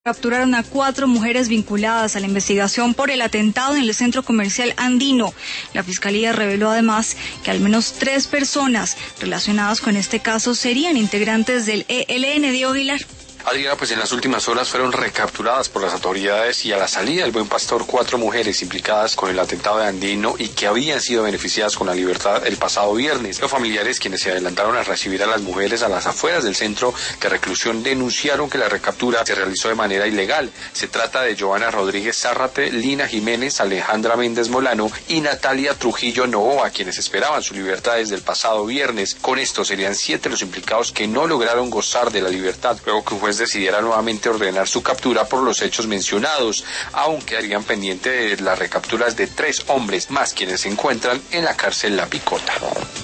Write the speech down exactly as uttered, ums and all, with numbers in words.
Capturaron a cuatro mujeres vinculadas a la investigación por el atentado en el centro comercial andino. La fiscalía reveló además que al menos tres personas relacionadas con este caso serían integrantes del E L N. Diego Aguilar. Adriana, pues en las últimas horas fueron recapturadas por las autoridades y a la salida del Buen Pastor cuatro mujeres implicadas con el atentado de Andino y que habían sido beneficiadas con la libertad el pasado viernes. Los familiares, quienes se adelantaron a recibir a las mujeres a las afueras del centro de reclusión, denunciaron que la recaptura se realizó de manera ilegal. Se trata de Joana Rodríguez Zárrate, Lina Jiménez, Alejandra Méndez Molano y Natalia Trujillo Novoa, quienes esperaban su libertad desde el pasado viernes. Con esto serían siete los implicados que no lograron gozar de la libertad, luego que un juez decidiera nuevamente ordenar su captura por los hechos mencionados. Aún quedarían pendientes de las recapturas de tres hombres más, quienes se encuentran en la cárcel La Picota.